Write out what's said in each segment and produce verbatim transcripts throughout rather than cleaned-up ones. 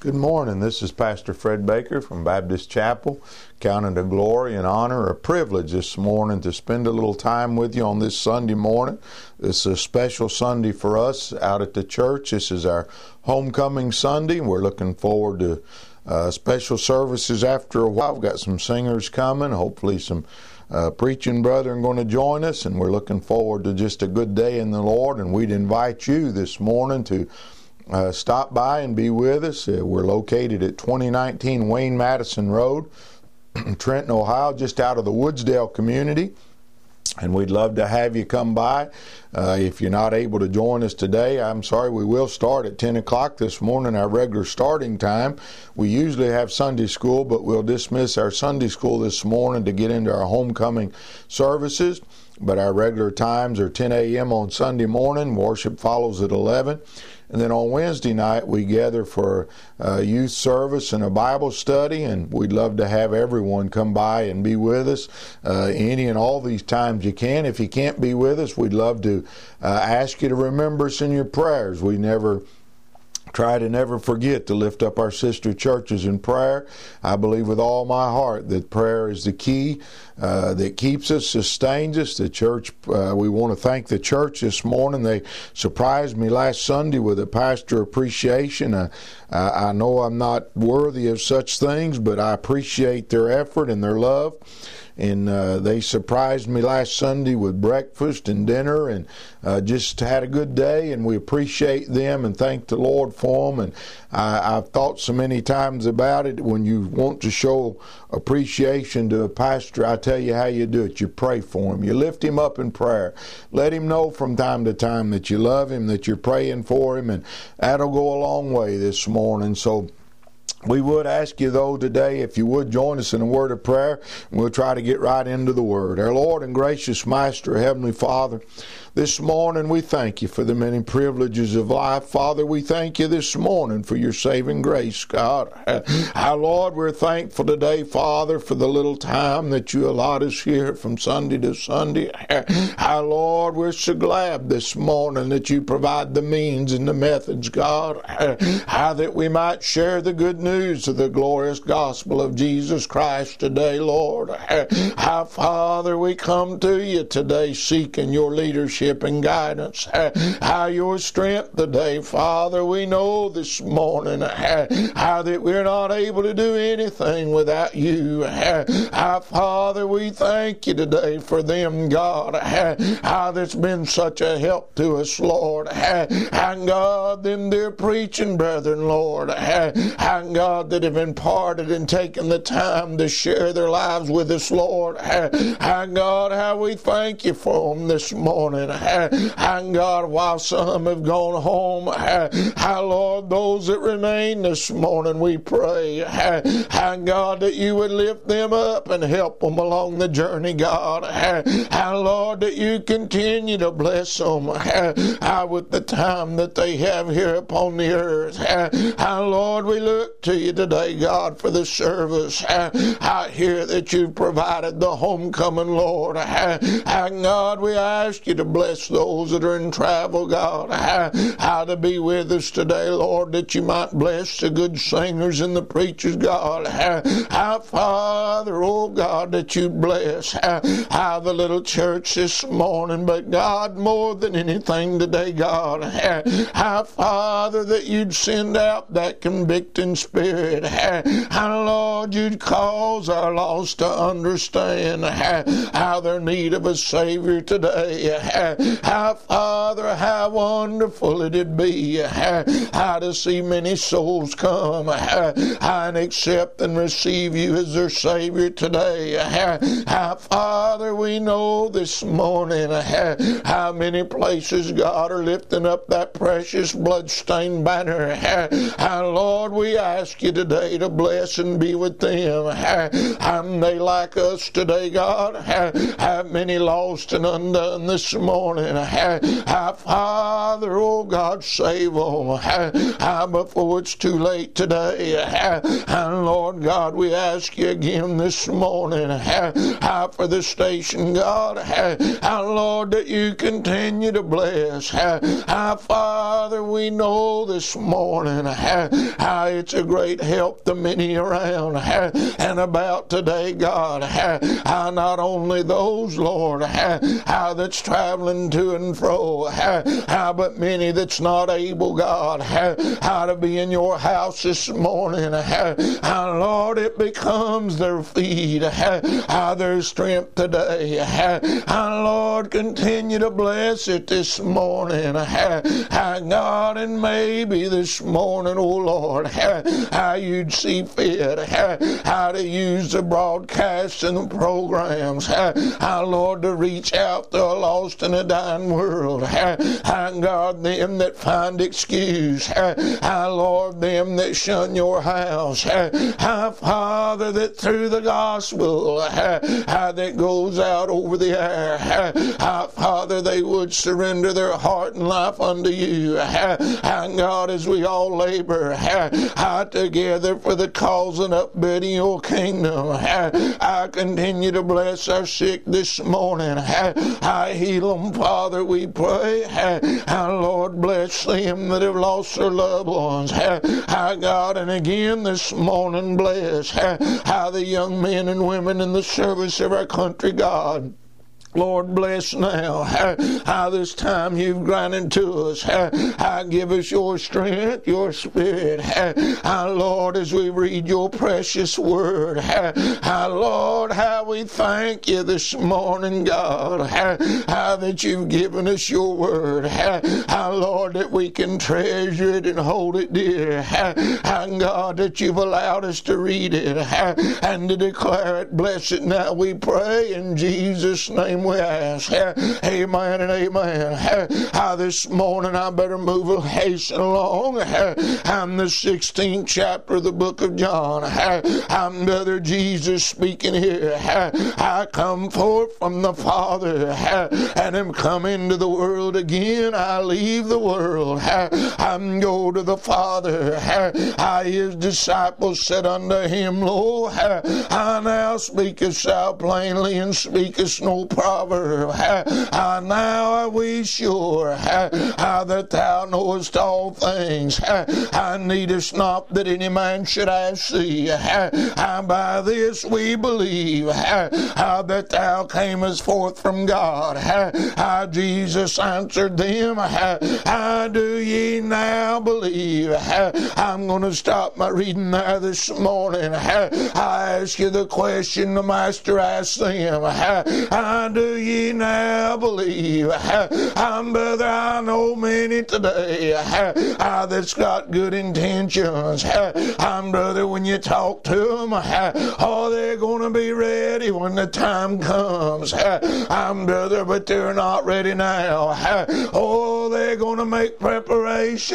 Good morning. This is Pastor Fred Baker from Baptist Chapel. Count it a glory and honor, a privilege this morning to spend a little time with you on this Sunday morning. This is a special Sunday for us out at the church. This is our homecoming Sunday. We're looking forward to uh, special services after a while. We've got some singers coming, hopefully some uh, preaching brethren going to join us, and we're looking forward to just a good day in the Lord. And we'd invite you this morning to Uh, stop by and be with us. Uh, we're located at twenty nineteen Wayne Madison Road, Trenton, Ohio, just out of the Woodsdale community. And we'd love to have you come by. Uh, if you're not able to join us today, I'm sorry, we will start at ten o'clock this morning, our regular starting time. We usually have Sunday school, but we'll dismiss our Sunday school this morning to get into our homecoming services. But our regular times are ten a.m. on Sunday morning. Worship follows at eleven. And then on Wednesday night, we gather for a youth service and a Bible study, and we'd love to have everyone come by and be with us uh, any and all these times you can. If you can't be with us, we'd love to uh, ask you to remember us in your prayers. We never try to never forget to lift up our sister churches in prayer. I believe with all my heart that prayer is the key uh, that keeps us, sustains us. The church, uh, we want to thank the church this morning. They surprised me last Sunday with a pastor appreciation. Uh, I, I know I'm not worthy of such things, but I appreciate their effort and their love. And uh, they surprised me last Sunday with breakfast and dinner, and uh, just had a good day, and we appreciate them and thank the Lord for them. And I, I've thought so many times about it. When you want to show appreciation to a pastor, I tell you how you do it. You pray for him. You lift him up in prayer. Let him know from time to time that you love him, that you're praying for him, and that'll go a long way this morning. So we would ask you, though, today, if you would join us in a word of prayer, and we'll try to get right into the Word. Our Lord and gracious Master, Heavenly Father, this morning we thank you for the many privileges of life. Father, we thank you this morning for your saving grace, God. Our Lord, we're thankful today, Father, for the little time that you allowed us here from Sunday to Sunday. Our Lord, we're so glad this morning that you provide the means and the methods, God, how that we might share the good news of the glorious gospel of Jesus Christ today, Lord. How, Father, we come to you today seeking your leadership and guidance. How your strength today, Father. We know this morning how that we're not able to do anything without you. How, Father, we thank you today for them, God. How that's been such a help to us, Lord. How, God, them dear preaching brethren, Lord. How, God, that have imparted and taken the time to share their lives with us, Lord. How, God, how we thank you for them this morning. And God, while some have gone home, how, Lord, those that remain this morning, we pray, and God, that you would lift them up and help them along the journey, God. And Lord, that you continue to bless them with the time that they have here upon the earth. And Lord, we look to you today, God, for the service out here that you've provided, the homecoming, Lord. And God, we ask you to bless those that are in travel, God, how, how to be with us today, Lord, that you might bless the good singers and the preachers, God. How, how Father, oh God, that you bless how, how the little church this morning, but God, more than anything today, God, how, how Father, that you'd send out that convicting spirit, how, how Lord, you'd cause our lost to understand how, how their need of a Savior today. How, how, Father, how wonderful it'd be how, how to see many souls come how, how, and accept and receive you as their Savior today. How, how, Father, we know this morning how, how many places, God, are lifting up that precious blood-stained banner. How, how, Lord, we ask ask you today to bless and be with them. And they like us today, God. Have many lost and undone this morning. Father, oh God, save them before it's too late today. And Lord God, we ask you again this morning for the station, God. And Lord, that you continue to bless. Father, we know this morning how it's a great help to many around and about today, God. Not only those, Lord, how that's traveling to and fro, how but many that's not able, God, how to be in your house this morning. How, Lord, it becomes their feet, how their strength today. How, Lord, continue to bless it this morning. How, God, and maybe this morning, oh Lord, how you'd see fit, how to use the broadcasts and the programs, how, Lord, to reach out to a lost and a dying world. How, God, them that find excuse, how, Lord, them that shun your house, how, Father, that through the gospel, how that goes out over the air, how, Father, they would surrender their heart and life unto you. How, God, as we all labor how together for the cause and upbuilding your kingdom, I continue to bless our sick this morning. I heal them, Father, we pray. How, Lord, bless them that have lost their loved ones. How, God, and again this morning bless how the young men and women in the service of our country, God. Lord, bless now how, how this time you've granted to us. How, how give us your strength, your spirit. How, how, Lord, as we read your precious word. How, how, Lord, how we thank you this morning, God. How, how that you've given us your word. How, how, Lord, that we can treasure it and hold it dear. How, how, God, that you've allowed us to read it how, and to declare it. Bless it now, we pray in Jesus' name. We ask, amen and amen. How this morning I better move hasten along. I'm the sixteenth chapter of the book of John. I'm Brother Jesus speaking here. I come forth from the Father and am come into the world again. I leave the world. I'm go to the Father. I his disciples said unto him, Lo, I now speakest thou plainly and speakest no proverb. How now are we sure how that thou knowest all things. I needest not that any man should ask thee. How by this we believe how that thou camest forth from God. How Jesus answered them, how do ye now believe? I'm going to stop my reading there this morning. I ask you the question the Master asked them. How do ye now believe? I'm brother, I know many today uh, that's got good intentions. I'm brother, when you talk to them, oh, they're going to be ready when the time comes. I'm brother, but they're not ready now. Oh, they're going to make preparation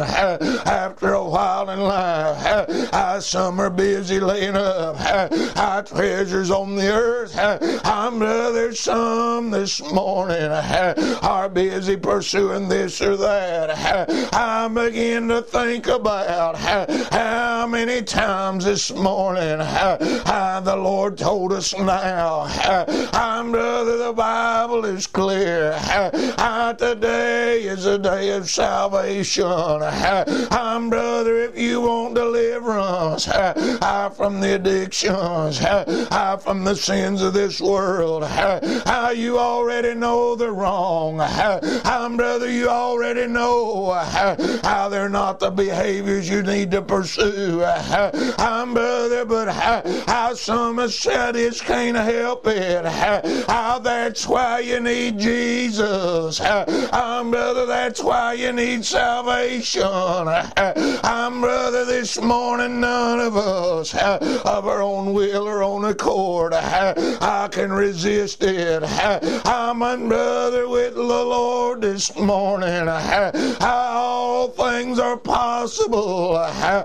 after a while in life. Some are busy laying up our treasures on the earth. I'm brother, some this morning are busy pursuing this or that. I begin to think about how many times this morning the Lord told us now. I'm brother, the Bible is clear. Today is a day of salvation. I'm brother, if you want deliverance from the addictions, from the sins of this world, how you already know they're wrong. I'm brother, you already know how they're not the behaviors you need to pursue. I'm brother, but how some have said it can't help it. How that's why you need Jesus. I'm brother, that's why you need salvation. I'm brother, this morning none of us of our own will or own accord I can resist it. said, I'm a brother with the Lord this morning. All things are possible.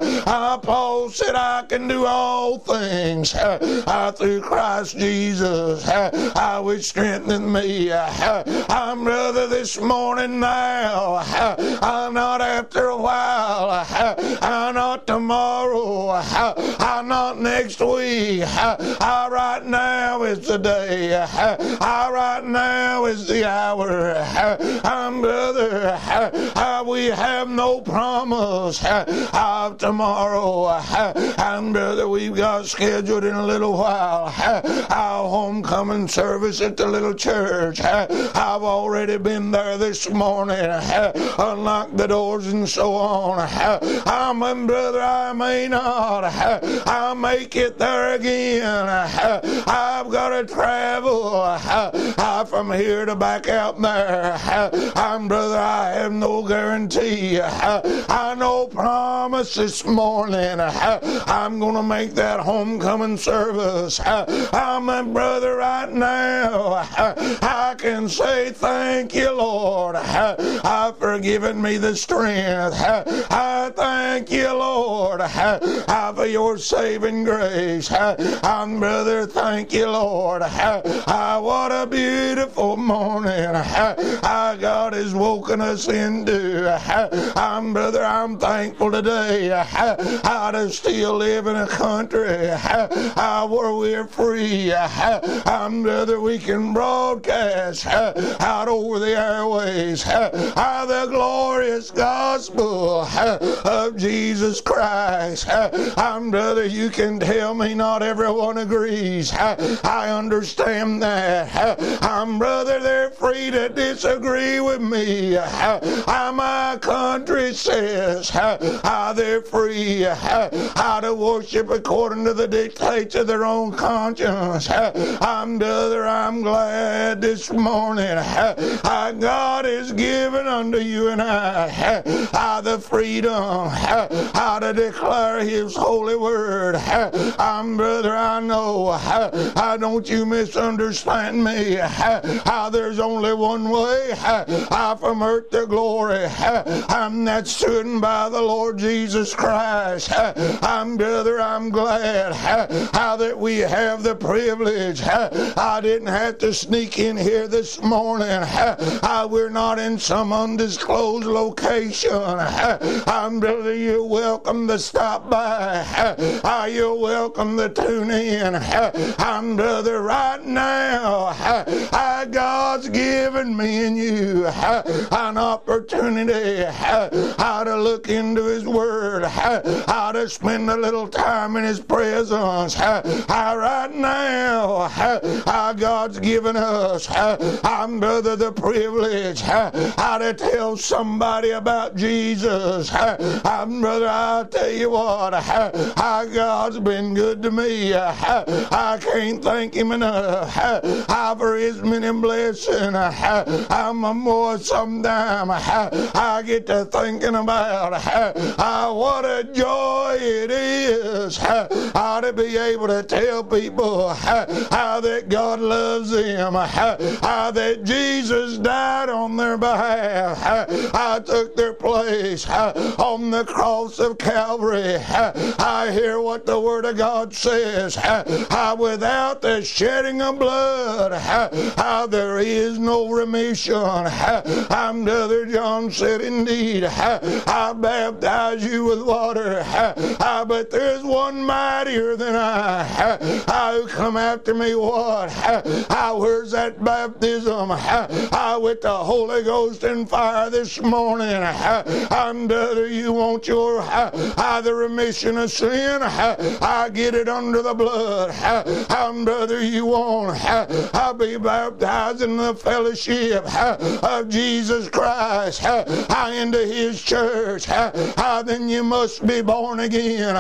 Paul said, I can do all things through Christ Jesus, which strengtheneth me. I'm brother this morning now. I'm not after a while. I'm not tomorrow. I'm not next week. I right now is the day. I right now is the hour. I'm brother. We have no promise of tomorrow. And brother, we've got scheduled in a little while our homecoming service at the little church. I've already been there this morning, unlocked the doors and so on. I'm a brother, I may not. I'll make it there again. I've got to travel from here to back out there. I'm brother, I have no guarantee. I no promise this morning. I'm going to make that homecoming service. I'm a brother right now. I can say thank you, Lord. I've forgiven me the strength. I thank you, Lord, for your saving grace. I'm brother, thank you, Lord. What a beautiful morning God has woken us into. I'm brother, I'm thankful today to still live in a country where we're free. I'm brother, we can broadcast out over the airways the glorious gospel of Jesus Christ. I'm brother, you can tell me not everyone agrees. I understand that. I'm brother, they're free to disagree with me. My country says they're free to worship according to the dictates of their own conscience. I'm brother, I'm glad this morning God has given unto you and I the freedom to declare His holy word. I'm brother, I know. I don't you misunderstand me. There's only one way from earth to glory. I'm not stood by the Lord Jesus Christ. I'm brother, I'm glad how that we have the privilege. I didn't have to sneak in here this morning. We're not in some undisclosed location. I'm brother, you're welcome to stop by. You're welcome to tune in. I'm brother, right now God's given me and you an opportunity how to look into His Word, how to spend a little time in His presence. Right now God's given us, I'm brother, the privilege how to tell somebody about Jesus. I'm brother, I'll tell you what, God's been good to me. I can't thank Him enough for His many blessings. I'm more sometime I get to thinking about what a joy it is how to be able to tell people how that God loves them, how that Jesus died on their behalf. I took their place on the cross of Calvary. I hear what the Word of God says. Without the shedding of blood, there is no remission. I'm brother, John said, indeed, I baptize you with water, but there's one mightier than I, who come after me. What? Where's that baptism with the Holy Ghost and fire this morning? I'm brother, you want your the remission of sin? I get it under the blood. I'm brother, you want I'll be baptized in the fellowship of Jesus Christ into His church. Then you must be born again,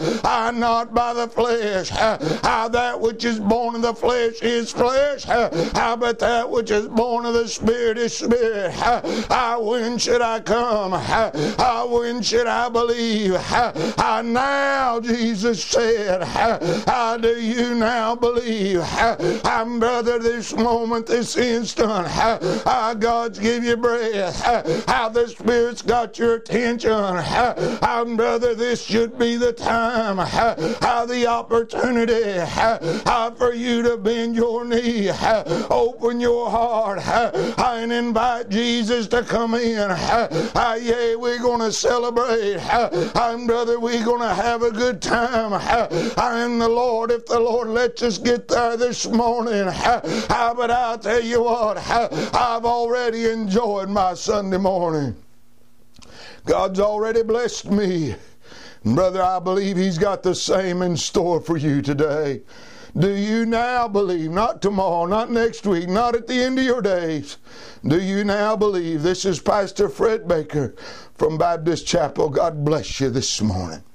not by the flesh. That which is born of the flesh is flesh, but that which is born of the Spirit is spirit. When should I come? When should I believe? I now, Jesus said, how do you now believe? I'm, brother, this moment, this instant, how God's give you breath, how the Spirit's got your attention. I'm, brother, this should be the time, how the opportunity, how for you to bend your knee, open your heart, and invite Jesus to come in. Yeah, we're going to celebrate. I'm, brother, we're going to have a good time. I'm the Lord, if the Lord lets us get there this morning. But I'll tell you what, I've already enjoyed my Sunday morning. God's already blessed me. Brother, I believe He's got the same in store for you today. Do you now believe? Not tomorrow, not next week, not at the end of your days. Do you now believe? This is Pastor Fred Baker from Baptist Chapel. God bless you this morning.